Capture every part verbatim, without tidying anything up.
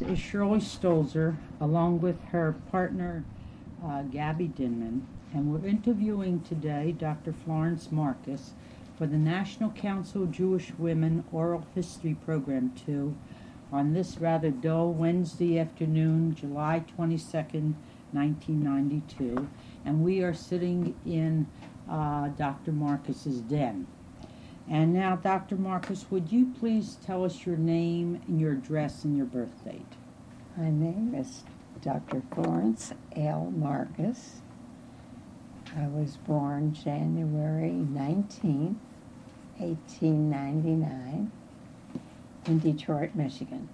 is Shirley Stolzer, along with her partner, uh, Gabby Dinman, and we're interviewing today Doctor Florence Marcus for the National Council of Jewish Women Oral History Program two on this rather dull Wednesday afternoon, July twenty-second, nineteen ninety-two, and we are sitting in uh, Doctor Marcus's den. And now, Doctor Marcus, would you please tell us your name and your address and your birth date? My name is Doctor Florence L. Marcus. I was born January nineteenth, eighteen ninety-nine, in Detroit, Michigan.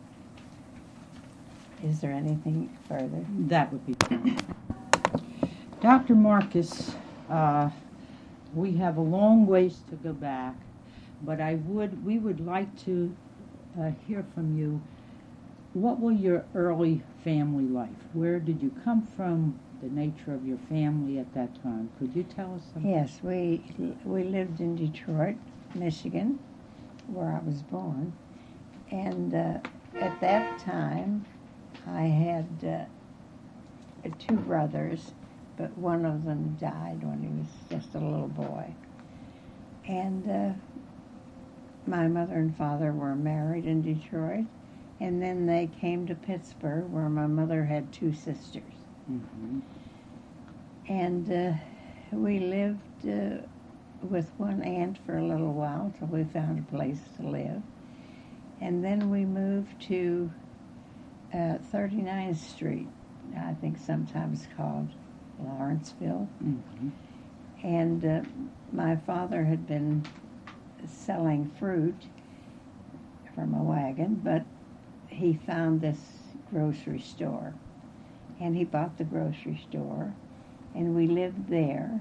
Is there anything further? That would be fine. Doctor Marcus, uh, we have a long ways to go back, but I would, we would like to uh, hear from you. What was your early family life? Where did you come from? The nature of your family at that time. Could you tell us something? Yes, we we lived in Detroit, Michigan, where I was born, and uh, at that time, I had uh, two brothers, but one of them died when he was just a little boy. And uh, my mother and father were married in Detroit, and then they came to Pittsburgh, where my mother had two sisters. Mm-hmm. And uh, we lived uh, with one aunt for a little while till we found a place to live. And then we moved to uh, thirty-ninth Street, I think sometimes called Lawrenceville. Mm-hmm. And uh, my father had been selling fruit from a wagon, but he found this grocery store. And he bought the grocery store, and we lived there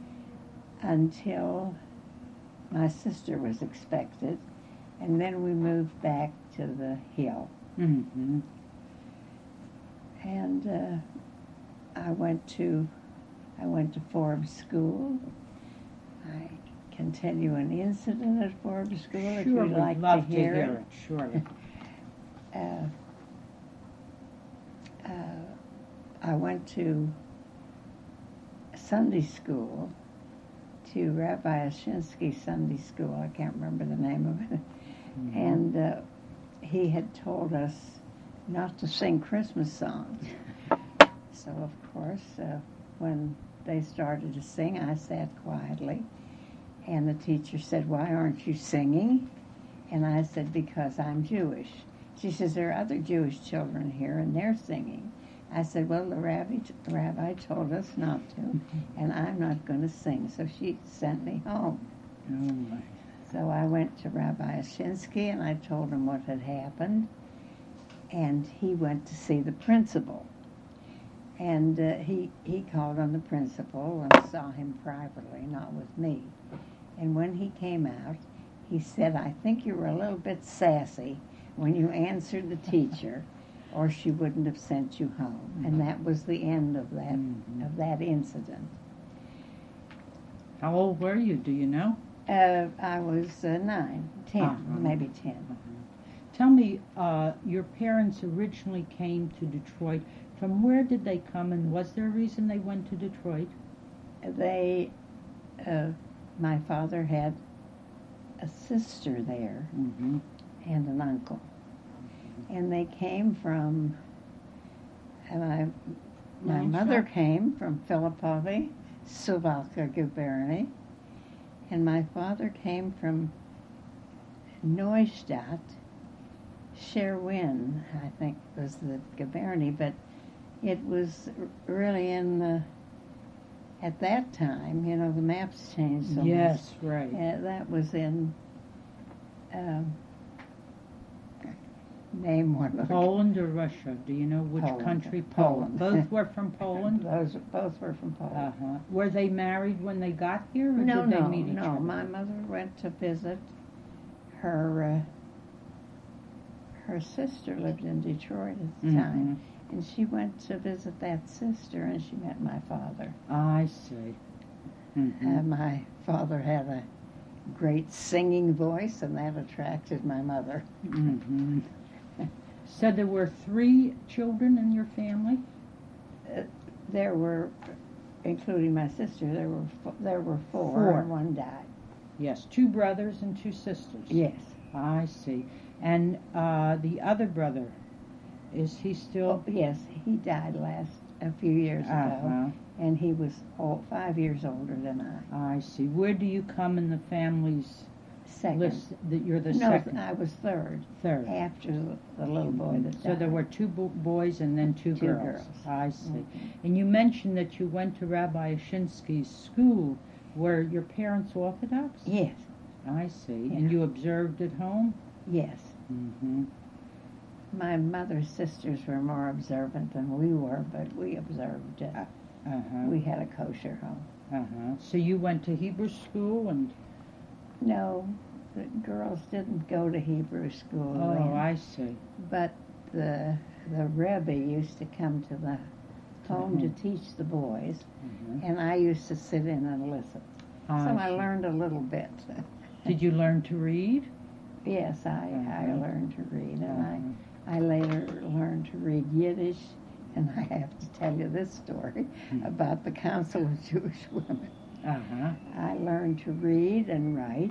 until my sister was expected, and then we moved back to the Hill. Mm-hmm. And uh, I went to I went to Forbes School. I can tell you an incident at Forbes School Sure, if you'd we'd like love to hear to it. hear it. Sure. Uh, uh, I went to Sunday school, to Rabbi Ashinsky Sunday School. I can't remember the name of it. Mm-hmm. And uh, he had told us not to sing Christmas songs. So, of course, uh, when they started to sing, I sat quietly. And the teacher said, "Why aren't you singing?" And I said, "Because I'm Jewish." She says, "There are other Jewish children here, and they're singing." I said, "Well, the rabbi, the rabbi told us not to, and I'm not going to sing." So she sent me home. Oh, my. So I went to Rabbi Ashinsky, and I told him what had happened. And he went to see the principal. And uh, he, he called on the principal and saw him privately, not with me. And when he came out, he said, "I think you were a little bit sassy when you answered the teacher, or she wouldn't have sent you home." Mm-hmm. And that was the end of that mm-hmm. of that incident. How old were you? Do you know? Uh, I was uh, nine, ten, uh-huh. maybe ten. Uh-huh. Tell me, uh, your parents originally came to Detroit. From where did they come, and was there a reason they went to Detroit? They, uh, my father had a sister there mm-hmm. and an uncle. And they came from, and I, my Nice mother shot. came from Philippovi, Suwałka Guberny, and my father came from Neustadt, Sherwin, I think was the Guberny, but it was really in the, at that time, you know, the maps changed so yes, much. right. Uh, that was in, um, name one of Poland or Russia? Do you know which Poland. country? Poland. Both were from Poland? Those both were from Poland. Uh-huh. Were they married when they got here, or No, did they no, meet each no. other? My mother went to visit her. Uh, her sister lived in Detroit at the mm-hmm. time, and she went to visit that sister, and she met my father. I see. Mm-hmm. Uh, my father had a great singing voice, and that attracted my mother. Mm-hmm. So there were three children in your family? Uh, there were, including my sister, there were fo- there were four, Four. and one died. Yes, two brothers and two sisters. Yes. I see. And uh, the other brother, is he Oh, still? yes, he died last a few years ago, Uh-huh. and he was all, five years older than I. I see. Where do you come in the family's Second. list? That you're the no, second, I was third. third. After the, the little boy that died. So there were two bo- boys and then two, Two girls. girls. I see. Mhm. And you mentioned that you went to Rabbi Ashinsky's school. Were your parents Orthodox? Yes, I see. Yeah. And you observed at home? yes. Mm-hmm. My mother's sisters were more observant than we were, but we observed. Uh, Uh-huh. we had a kosher home. Uh-huh. So you went to Hebrew school and... No, the girls didn't go to Hebrew school Oh, then, I see. but the the Rebbe used to come to the home Mhm. to teach the boys, Mhm. and I used to sit in and listen. So I see. learned a little bit. Did you learn to read? Yes, I, I Uh-huh. learned to read, and Uh-huh. I, I later learned to read Yiddish, and I have to tell you this story Hmm. about the Council of Jewish Women. Uh-huh. I learned to read and write,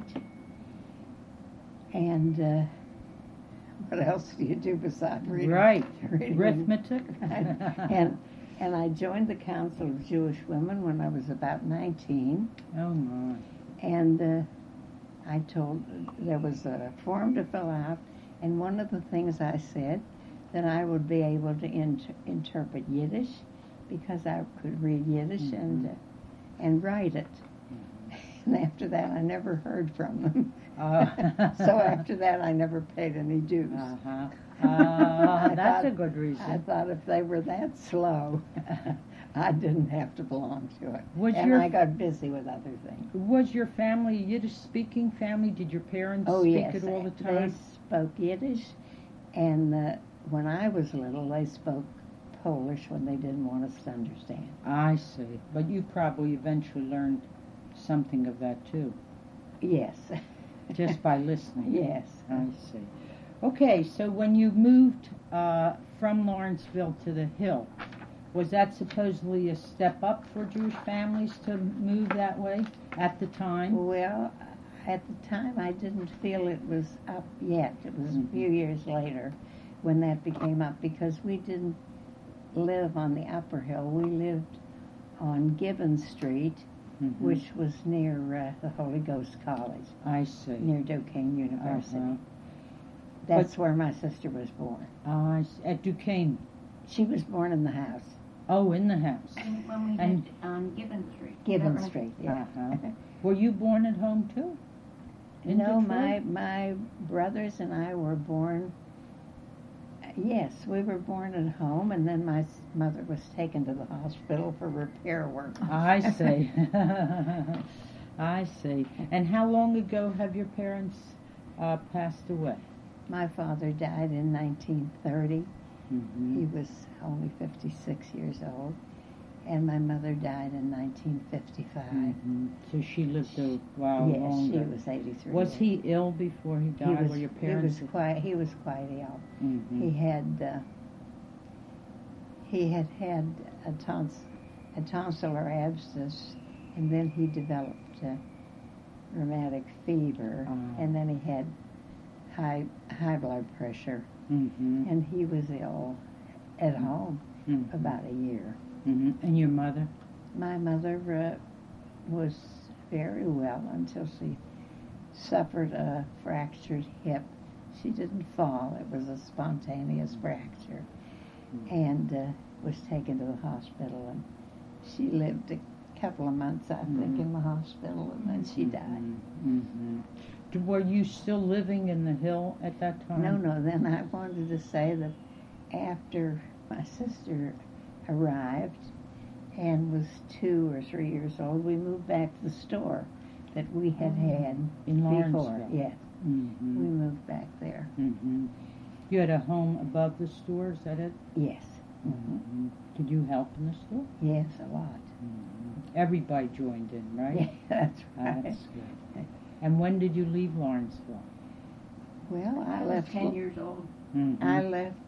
and uh, what else do you do besides reading? Right. reading? Arithmetic? and and I joined the Council of Jewish Women when I was about nineteen, Oh, my. and uh, I told there was a form to fill out, and one of the things I said that I would be able to inter- interpret Yiddish because I could read Yiddish Mhm. and uh, and write it. And after that, I never heard from them. Uh, So after that, I never paid any dues. Uh-huh. I Uh, that's thought- a good I reason. thought if they were that slow, I didn't have to belong to it. Was and your- I got busy with other things. Was your family a Yiddish-speaking family? Did your parents Oh, speak yes. it all the They time? spoke Yiddish, and uh, when I was little, they spoke Polish when they didn't want us to understand. I see. But you probably eventually learned something of that, too, Yes. just by listening. Yes. I see. Okay, so when you moved uh, from Lawrenceville to the Hill, was that supposedly a step up for Jewish families to move that way at the time? Well, at the time, I didn't feel it was up yet. It was Mhm. a few years later when that became up because we didn't live on the upper hill. We lived on Gibbon Street, Mhm. which was near uh, the Holy Ghost College, I see. near Duquesne University. Uh-huh. That's where my sister was born. I s- at Duquesne. She was born in the house, Oh, in the house. And when we And- lived on Gibbon Street. Gibbon Is that right? Street. Yeah. Uh-huh. Were you born at home, too? In no, Detroit? my my brothers and I were born. Yes, we were born at home, and then my s- mother was taken to the hospital for repair work. I see. I see. And how long ago have your parents uh, passed away? My father died in nineteen thirty. Mm-hmm. He was only fifty-six years old, and my mother died in nineteen fifty-five. Mm-hmm. So she lived a while yes, longer. she was eighty-three. Was he ill before he died? He was. Were your parents? He was quite. He was quite ill. Mhm. He had. Uh, he had had a tons, a tonsillar abscess, and then he developed uh, rheumatic fever, Ah. and then he had high high blood pressure, Mhm. and he was ill at home Mhm. about a year. Mhm. And your mother? My mother uh, was very well until she suffered a fractured hip. She didn't fall; it was a spontaneous fracture, and uh, was taken to the hospital. And she lived a couple of months, I think, Mhm. in the hospital, and then she died. Mm-hmm. Were you still living in the Hill at that time? No, no. Then I wanted to say that after my sister arrived and was two or three years old, we moved back to the store that we had had In before. Lawrenceville? Yes, we Mm-hmm. moved back there. Mm-hmm. You had a home above the store, is that it? Yes, Mm-hmm. Did you help in the store? yes, a lot. Mm-hmm. Everybody joined in, right? Yeah, that's right. That's good. And when did you leave Lawrenceville? Well, I I was left. ten years old. Mm-hmm. I left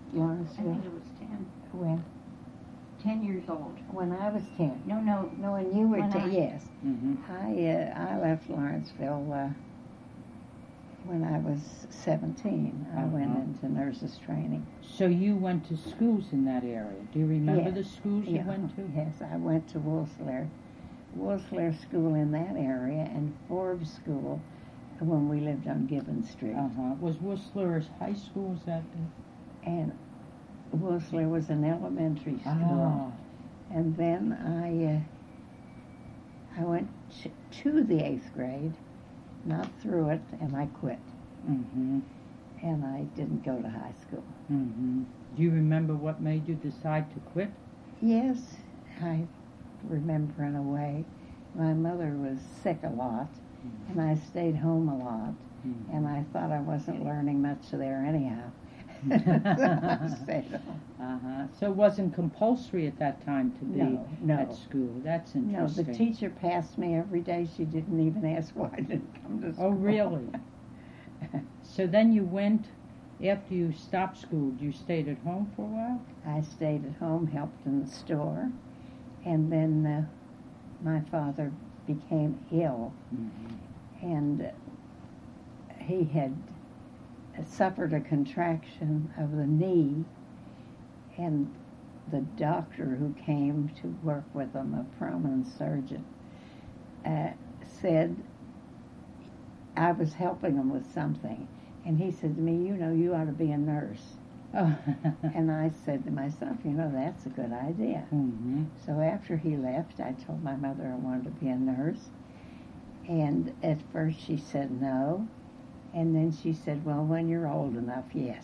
I Lawrenceville? think it was ten. When? Ten years old. When I was ten. No, no. No, when you were When ten, I- yes. Mm-hmm. I uh, I left Lawrenceville uh, when I was seventeen. I went Uh-huh. into nurses training. So you went to schools in that area. Do you remember Yes. the schools you Yeah, went to? Yes, I went to Woolsler, Woolsler School in that area, and Forbes School when we lived on Gibbon Street. Uh-huh. Was Whistler's high school, was that? And Woolsler was an elementary Ah, school. And then I uh, I went t- to the eighth grade, not through it, and I quit. mm-hmm, And I didn't go to high school. mm-hmm. Do you remember what made you decide to quit? Yes, I remember in a way. My mother was sick a lot, and I stayed home a lot, Mhm. and I thought I wasn't learning much there anyhow. So I stayed home. Uh-huh. So it wasn't compulsory at that time to be No, no. at school. That's No, interesting. the teacher passed me every day. She didn't even ask why I didn't come to school. Oh, really? So then you went, after you stopped school, you stayed at home for a while? I stayed at home, helped in the store, and then uh, my father became ill, Mm-hmm. and uh, he had suffered a contraction of the knee, and the doctor who came to work with him, a prominent surgeon, uh, said I was helping him with something, and he said to me, you know, you ought to be a nurse. Oh. And I said to myself, you know, that's a good idea. Mm-hmm. So after he left, I told my mother I wanted to be a nurse. And at first she said no. And then she said, well, when you're old enough, yes.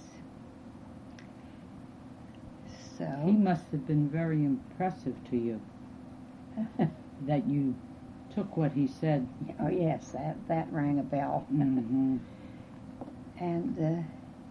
He So, must have been very impressive to you that you took what he said. oh yes, that, that rang a bell. Mm-hmm. And, uh,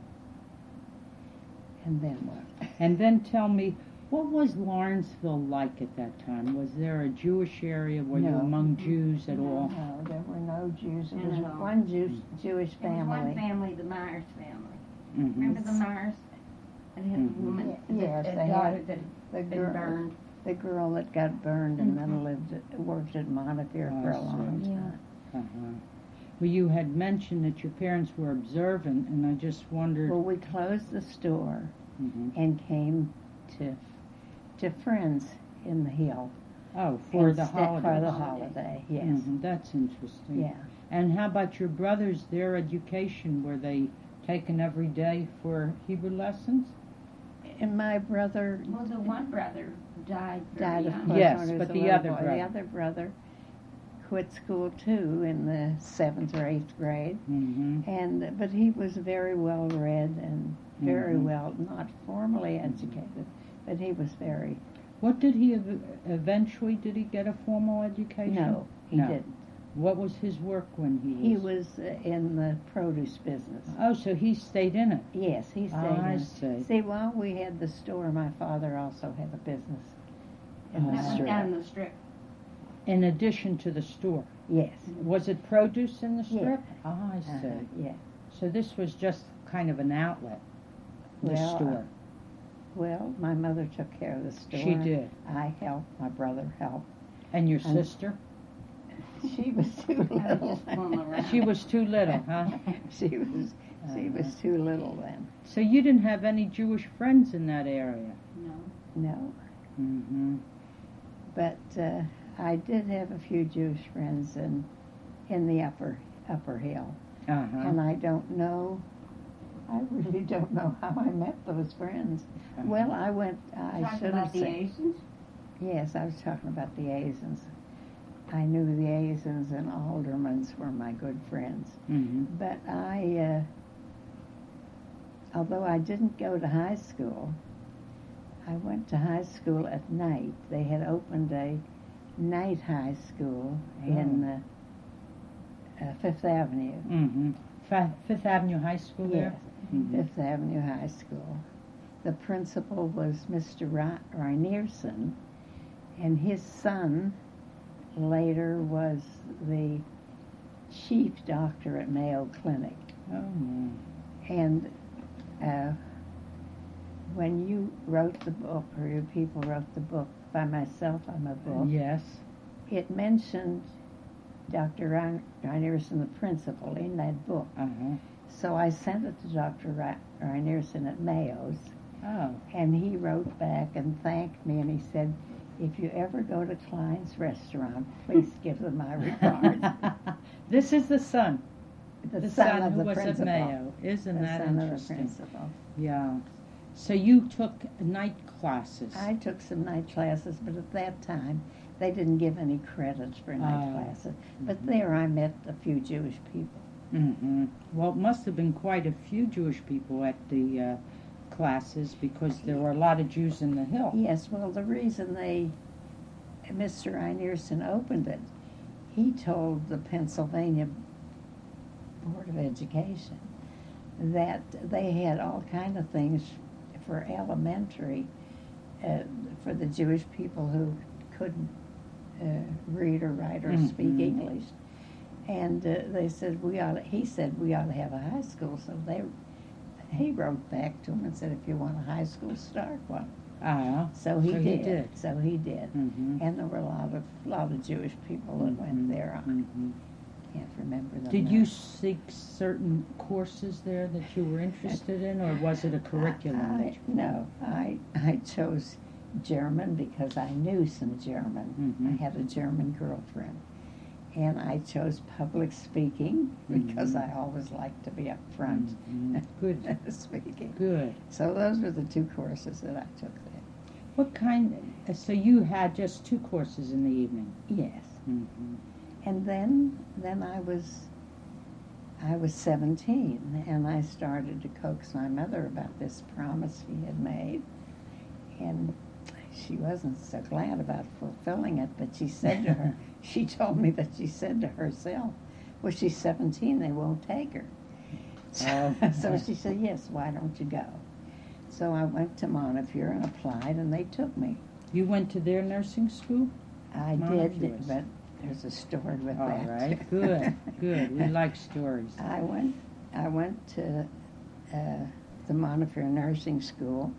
and then what? And then tell me, what was Lawrenceville like at that time? Was there a Jewish area? Were you No. among Jews at all? No, there were no Jews. There None was at all. one Jew, Jewish There was one family. family, the Myers family. Mm-hmm. Remember the Myers? And had Mhm. a woman, Ye- that- yes, a they daughter had that The had been girl, burned. the girl that got burned and then Mhm. lived, at- worked at Montefiore Oh, for I a long see. time. Uh-huh. Well, you had mentioned that your parents were observant, and I just wondered. Well, we closed the store Mhm. and came to to friends in the hill. Oh, for and the sta- holiday. For the holiday, yes. Mhm, that's interesting. Yeah. And how about your brothers? Their education, were they taken every day for Hebrew lessons? And my brother Well, the one brother died very died of young. course Yes, when he was but a the little other boy. brother. The other brother quit school too in the seventh or eighth grade, Mm-hmm. and but he was very well read and very Mhm. well, not formally educated, but he was very. What did he ev- eventually? Did he get a formal education? No, he No. didn't. What was his work when he was? He was uh, in the produce business. Oh, so he stayed in it. Yes, he stayed Ah, I in. see. See, while we had the store, my father also had a business in Oh. the That was strip. down the strip. In addition to the store, Yes. was it produce in the Yeah. strip? Ah, I see. Uh-huh, yeah. So this was just kind of an outlet. The Well, store. Well, my mother took care of the store. She did. I helped. My brother helped. And your and- sister? She was too I was little. just fooling around. She was too little, huh? she was. She was too little then. So you didn't have any Jewish friends in that area? No. No, Mm-hmm. but uh, I did have a few Jewish friends in in the upper upper hill, Uh-huh. and I don't know. I really don't know how I met those friends. Uh-huh. Well, I went. I Talking should about have the said. Asians? Yes, I was talking about the Azens. I knew the Azens and Aldermans were my good friends. Mm-hmm. But I, uh, although I didn't go to high school, I went to high school at night. They had opened a night high school in uh, uh, Fifth Avenue. Mm-hmm. Fa- Fifth Avenue High School there? Yes, Mhm. Fifth Avenue High School. The principal was Mister Ra- Reinierson, and his son later was the chief doctor at Mayo Clinic. Oh, no. And uh, when you wrote the book, or your people wrote the book, By Myself, I'm a Book, Yes. it mentioned Doctor Ryan Rynearson, the principal, in that book. Uh-huh. So I sent it to Doctor Ry- Rynearson at Mayo's, Oh. and he wrote back and thanked me, and he said, if you ever go to Klein's restaurant, please give them my regards. This is the son. The, The son, son of who the was principal. at Mayo. Isn't The that son of the interesting? principal. Yeah. So you took night classes. I took some night classes, but at that time, they didn't give any credits for night Oh. classes. But Mhm. there I met a few Jewish people. Mm-hmm. Well, it must have been quite a few Jewish people at the uh, classes because there were a lot of Jews in the Hill. Yes, well, the reason they, Mister Rynearson opened it, he told the Pennsylvania Board of Education that they had all kind of things for elementary, uh, for the Jewish people who couldn't uh, read or write or speak Mhm. English. And uh, they said, we ought to, he said, we ought to have a high school. So they, he wrote back to him and said, if you want a high school, start one. Ah. So he So he did. did. So he did. Mm-hmm. And there were a lot of lot of Jewish people that went there. I Mm-hmm. can't remember them. Did now. you seek certain courses there that you were interested in, or was it a curriculum? I, that you- no, I I chose German because I knew some German. Mhm. I had a German girlfriend. And I chose public speaking because Mhm. I always liked to be up front Mhm. Good. speaking. Good. So those were the two courses that I took there. What kind? So you had just two courses in the evening. Yes. Mm-hmm. And then then I was I was seventeen, and I started to coax my mother about this promise he had made. And she wasn't so glad about fulfilling it, but she said to her, she told me that she said to herself, well, she's seventeen, they won't take her. So, Oh. so she said, yes, why don't you go? So I went to Montefiore and applied, and they took me. You went to their nursing school? I Montefiore's. did, but there's a story with All that. right. Good. Good. We like stories. I went, I went to uh, the Montefiore Nursing School,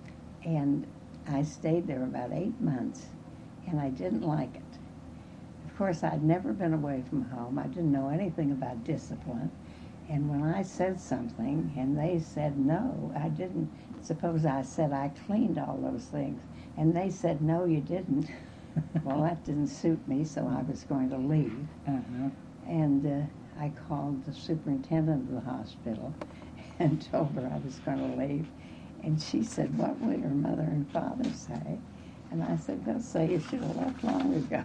and I stayed there about eight months, and I didn't like it. Of course, I'd never been away from home. I didn't know anything about discipline. And when I said something and they said no, I didn't. Suppose I said I cleaned all those things, and they said, no, you didn't. Well, that didn't suit me, so I was going to leave. Uh-huh. And uh, I called the superintendent of the hospital and told her I was going to leave. And she said, what will your mother and father say? And I said, they'll say you should have left long ago.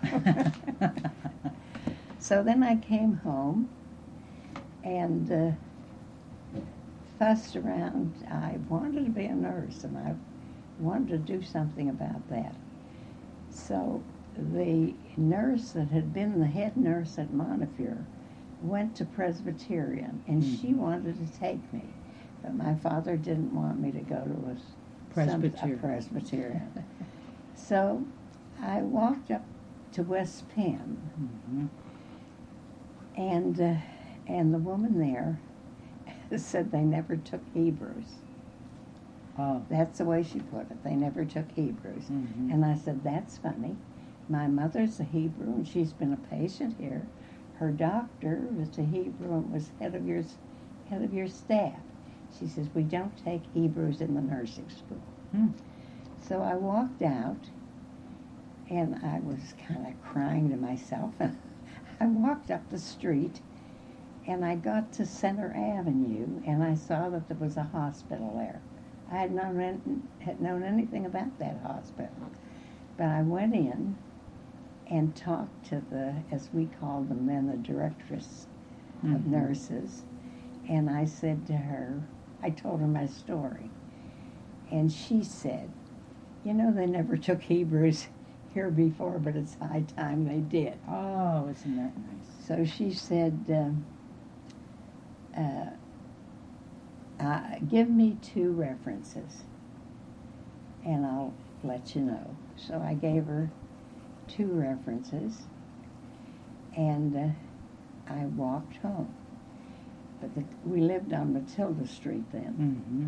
So then I came home and uh, fussed around. I wanted to be a nurse, and I wanted to do something about that. So the nurse that had been the head nurse at Montefiore went to Presbyterian, and she Mhm. wanted to take me. But my father didn't want me to go to a, some, Presbyterian. a Presbyterian. So I walked up to West Penn, Mm-hmm. and uh, and the woman there said they never took Hebrews. Oh. That's the way she put it. They never took Hebrews. Mm-hmm. And I said, that's funny. My mother's a Hebrew, and she's been a patient here. Her doctor was a Hebrew and was head of your head of your staff. She says, we don't take Hebrews in the nursing school. Hmm. So I walked out, and I was kind of crying to myself. And I walked up the street, and I got to Center Avenue, and I saw that there was a hospital there. I had known, had known anything about that hospital. But I went in and talked to the, as we called them then, the directress of Mhm. nurses. And I said to her, I told her my story. And she said, you know, they never took Hebrews here before, but it's high time they did. Oh, isn't that nice? So she said, um, uh, uh, give me two references, and I'll let you know. So I gave her two references, and uh, I walked home. But the, we lived on Matilda Street then, Mm-hmm.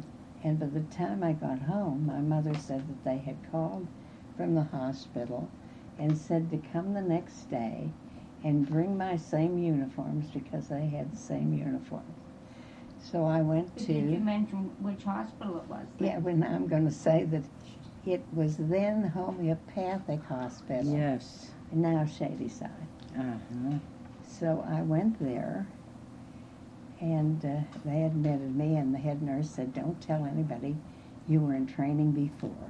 And by the time I got home, my mother said that they had called from the hospital and said to come the next day and bring my same uniforms because they had the same uniforms. So I went to... Did you mention which hospital it was? Yeah, when I'm going to say that it was then Homeopathic Hospital. Yes. And now Shadyside. Uh-huh. So I went there, and uh, they admitted me, and the head nurse said, don't tell anybody you were in training before.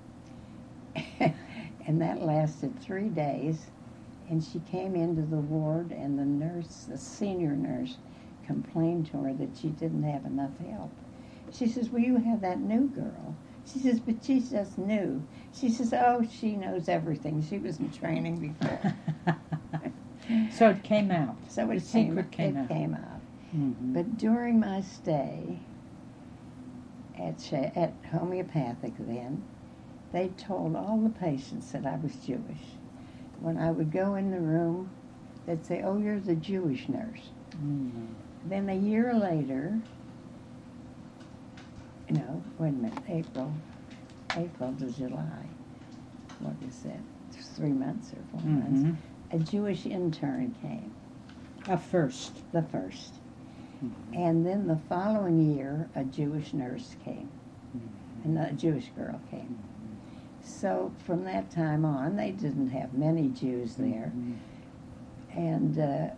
And that lasted three days, and she came into the ward, and the nurse, the senior nurse, complained to her that she didn't have enough help. She says, well, you have that new girl. She says, but she's just new. She says, oh, she knows everything. She was in training before. So it came out. So it the came, secret came it out. came out. Mm-hmm. But during my stay at, Sh- at Homeopathic then, they told all the patients that I was Jewish. When I would go in the room, they'd say, oh, you're the Jewish nurse. Mm-hmm. Then a year later, no, wait a minute, April, April to July, what is that, three months or four Mm-hmm. months, a Jewish intern came, A first. the first. Mm-hmm. And then the following year, a Jewish nurse came, Mm-hmm. and a Jewish girl came. So from that time on, they didn't have many Jews there. Mm-hmm. And uh,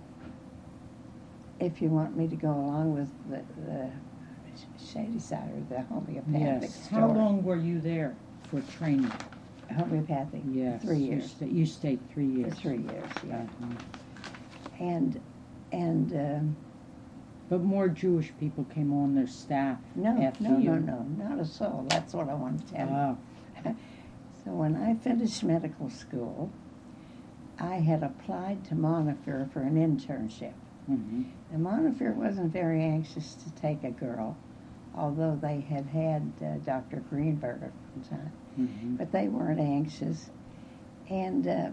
if you want me to go along with the, the Shadyside or the homeopathic Yes. store. How long were you there for training? Homeopathic. Yes. Three You, years. sta- you stayed three For years. three years, yeah. Uh-huh. And, and, um, But more Jewish people came on their staff no, after no, you. no, no, not a soul. That's what I want to tell you. Oh. So when I finished medical school, I had applied to Montefiore for an internship. Mm-hmm. And Montefiore wasn't very anxious to take a girl, although they had had uh, Doctor Greenberg at the time. Mm-hmm. But they weren't anxious. And, uh,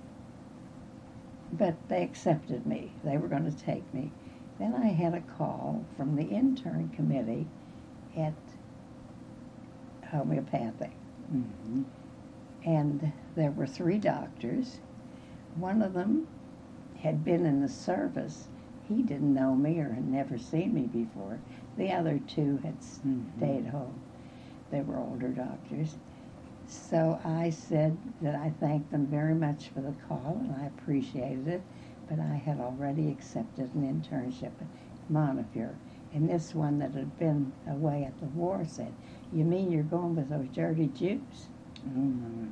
but they accepted me. They were going to take me. Then I had a call from the intern committee at Homeopathic. Mm-hmm. And there were three doctors. One of them had been in the service. He didn't know me or had never seen me before. The other two had Mm-hmm. stayed home. They were older doctors. So I said that I thanked them very much for the call and I appreciated it, but I had already accepted an internship at Montefiore. And this one that had been away at the war said, you mean you're going with those dirty Jews? Oh, no.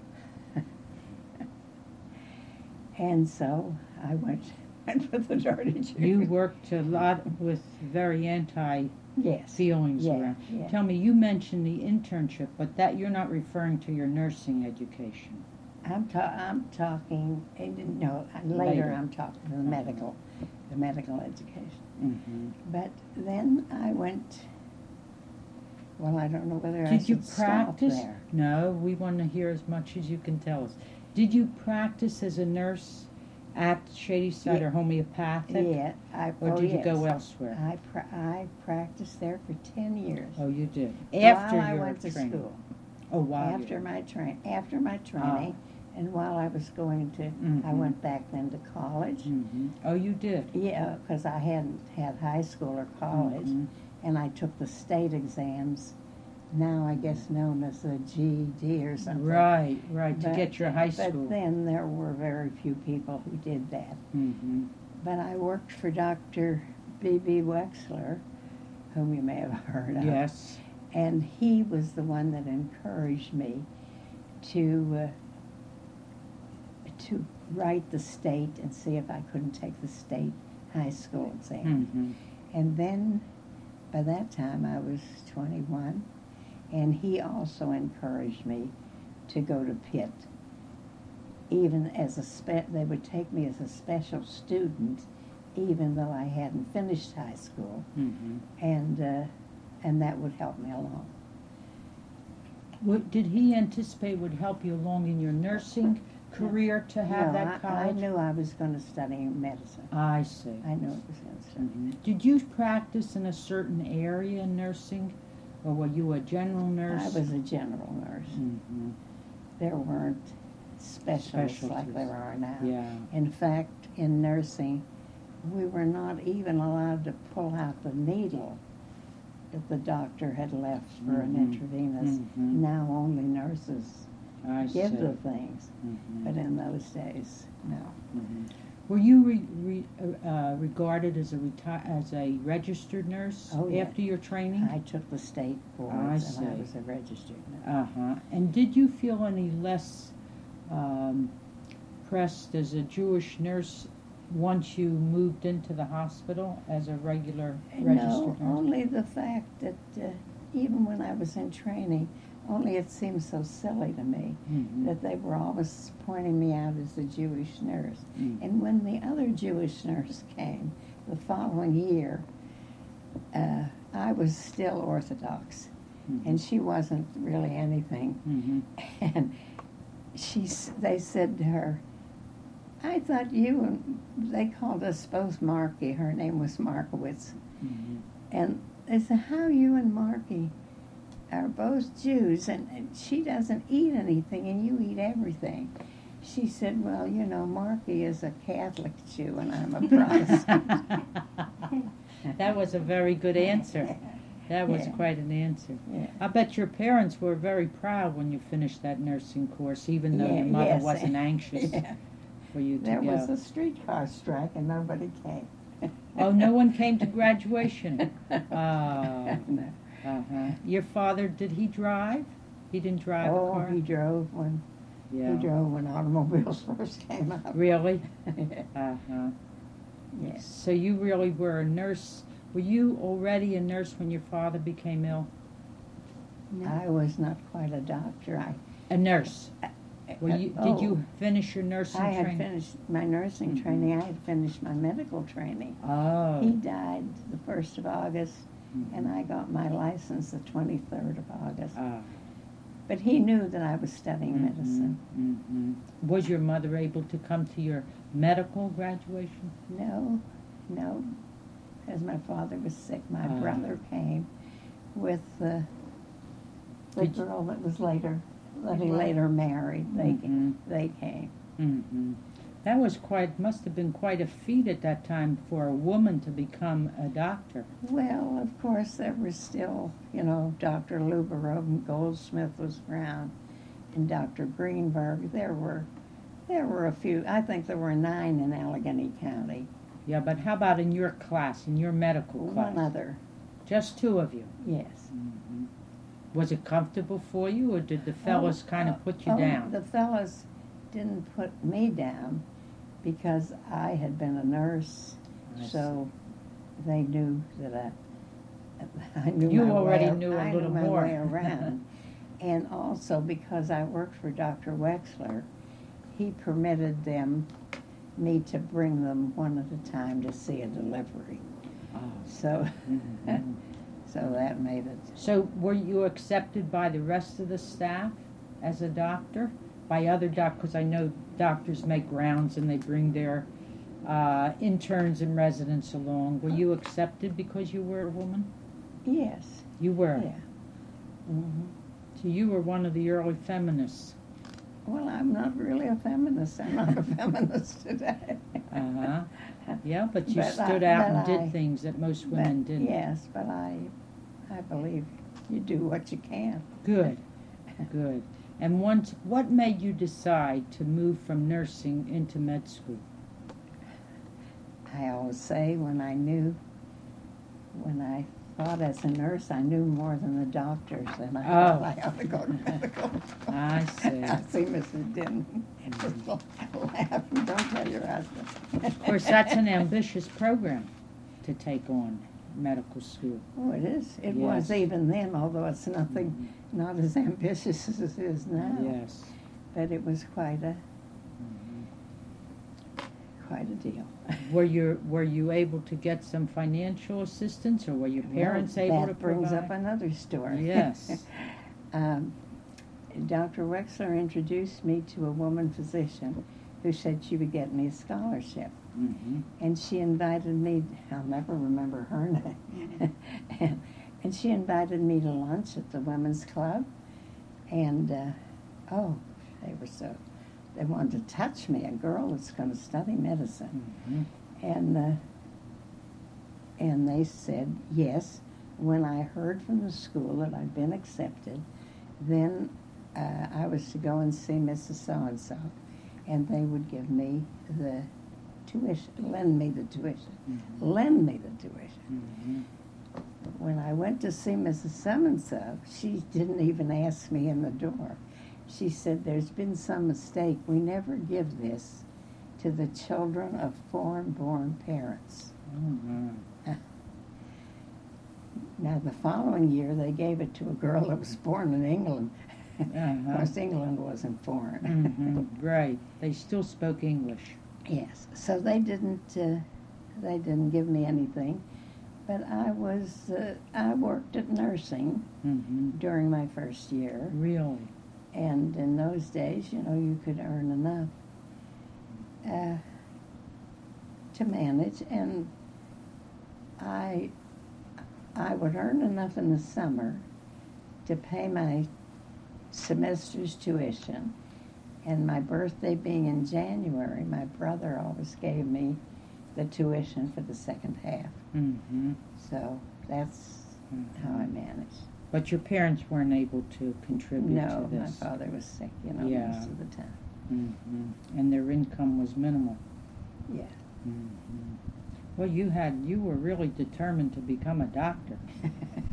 And so I went, went with the dirty Jews. You worked a lot with very anti Yes. feelings Yeah, around. yeah. Tell me, you mentioned the internship, but that you're not referring to your nursing education. I'm ta- I'm talking, eh, no, later, Later. I'm talking the medical, the medical education. Mm-hmm. But then I went, well, I don't know whether I Did you should stop practice? there. No, we want to hear as much as you can tell us. Did you practice as a nurse at Shadyside Ye- or Homeopathic? Yeah, I, Or oh, did you yes. go elsewhere? I pra- I practiced there for ten years. Oh, you did. After while I your went to training. school. Oh, wow. After my train, after my training, and while I was going to, I Mhm. went back then to college. Mm-hmm. Oh, you did. Yeah, because I hadn't had high school or college, Mhm. and I took the state exams, now I guess known as the G E D or something. Right, right, to But- get your high school. But then there were very few people who did that. Mm-hmm. But I worked for Doctor B B Wexler, whom you may have heard of. Yes. And he was the one that encouraged me to uh, to write the state and see if I couldn't take the state high school exam. Mm-hmm. And then, by that time, I was twenty-one, and he also encouraged me to go to Pitt. Even as a spe- they would take me as a special student, even though I hadn't finished high school, Mm-hmm. and uh, and that would help me along. What did he anticipate would help you along in your nursing career to have no, that I, I college? knew I was going to study medicine. I see. I knew it was going to study. Mhm. Did you practice in a certain area in nursing, Or were you a general nurse? I was a general nurse. Mm-hmm. There weren't specialists like Specialties. there are now. Yeah. In fact, in nursing, we were not even allowed to pull out the needle that the doctor had left for Mhm. an intravenous. Mhm. Now only nurses I give see. the things, Mhm. but in those days, no. Mhm. Were you re- re- uh, regarded as a reti- as a registered nurse Oh, yeah. after your training? I took the state boards, I and see. I was a registered nurse. Uh huh. And did you feel any less um, pressed as a Jewish nurse once you moved into the hospital as a regular No, registered nurse? only the fact that uh, even when I was in training, only it seemed so silly to me Mhm. that they were always pointing me out as a Jewish nurse. Mm. And when the other Jewish nurse came the following year, uh, I was still Orthodox, Mhm. and she wasn't really anything. Mhm. And she, s- they said to her, I thought you, and they called us both Marky, her name was Markowitz, Mhm. and they said, how you and Marky are both Jews, and, and she doesn't eat anything, and you eat everything. She said, well, you know, Marky is a Catholic Jew, and I'm a Protestant. That was a very good answer. That was Yeah. quite an answer. Yeah. I bet your parents were very proud when you finished that nursing course, even though Yeah, your mother yes. wasn't anxious Yeah. for you to There go. was a streetcar strike, and nobody came. Oh, no one came to graduation? Oh. No. Uh-huh. Your father, did he drive? He didn't drive a Oh, car? he drove when Yeah. he drove when automobiles first came up. Really? Uh-huh. Yes. So you really were a nurse. Were you already a nurse when your father became ill? I was not quite a doctor. I A nurse. Were you, did oh, you finish your nursing I had training? finished my nursing Mhm. training. I had finished my medical training. Oh. He died the first of August, Mhm. and I got my license the twenty-third of August. Ah. But he knew that I was studying Mhm, medicine. mhm. Was your mother able to come to your medical graduation? No, no, because my father was sick. My Ah. brother came with the, the Did you- girl that was later, that he Right. later married. They, Mhm. they came. Mm-hmm. That was quite, must have been quite a feat at that time for a woman to become a doctor. Well, of course, there was still, you know, Doctor Luberow and Goldsmith was around, and Doctor Greenberg. There were, there were a few. I think there were nine in Allegheny County. Yeah, but how about in your class, in your medical class? One other, Just two of you. yes. Mm-hmm. Was it comfortable for you, or did the fellows Oh, kind uh, of put you oh, down? The fellows didn't put me down because I had been a nurse, I so they knew that I, I knew You my already way, knew a I little knew my more. way around. And also because I worked for Doctor Wexler, he permitted them, me to bring them one at a time to see a delivery. Oh. So, Mhm. so that made it. So were you accepted by the rest of the staff as a doctor? By other doctors, because I know doctors make rounds and they bring their uh, interns and residents along. Were you accepted because you were a woman? Yes, You were. yeah. hmm So you were one of the early feminists. Well, I'm not really a feminist. I'm not a feminist today. Uh-huh. Yeah, but you But I- stood out but and did I- things that most But, women didn't. yes, but I, I believe you do what you can. Good, good. And once, what made you decide to move from nursing into med school? I always say when I knew, when I thought as a nurse, I knew more than the doctors, and I Oh. thought I ought to go to medical. I see. I see Missus Denton just laughing. Don't tell your husband. Of course, that's an ambitious program to take on, medical school. Oh, it is. It was Yes. even then, although it's nothing, not as ambitious as it is now. Yes. But it was quite a, Mhm. quite a deal. Were you, were you able to get some financial assistance, or were your parents Well, able to that brings provide? up another story. Yes. um, Doctor Wexler introduced me to a woman physician who said she would get me a scholarship. Mhm. And she invited me, I'll never remember her name, and, and then she invited me to lunch at the women's club, and uh, oh, they were so, they wanted to touch me, a girl that's going to study medicine. Mm-hmm. And uh, and they said yes. When I heard from the school that I'd been accepted, then uh, I was to go and see Missus So-and-so, and they would give me the tuition, lend me the tuition, Mm-hmm. lend me the tuition. Mm-hmm. When I went to see Missus So-and-so, she didn't even ask me in the door. She said, "There's been some mistake. We never give this to the children of foreign-born parents." Mm-hmm. Now, the following year, they gave it to a girl that was born in England. Uh-huh. Of course, England wasn't foreign. Mm-hmm. Right. They still spoke English. Yes, so they didn't. Uh, they didn't give me anything, but I was. Uh, I worked at nursing Mm-hmm. during my first year, Really? and in those days, you know, you could earn enough uh, to manage, and I. I would earn enough in the summer to pay my semester's tuition. And my birthday being in January, my brother always gave me the tuition for the second half. Mm-hmm. So that's Mm-hmm. how I managed. But your parents weren't able to contribute No, to my this. father was sick, you know, Yeah. most of the time. Mm-hmm. And their income was minimal. Yeah. Mm-hmm. Well, you had you were really determined to become a doctor.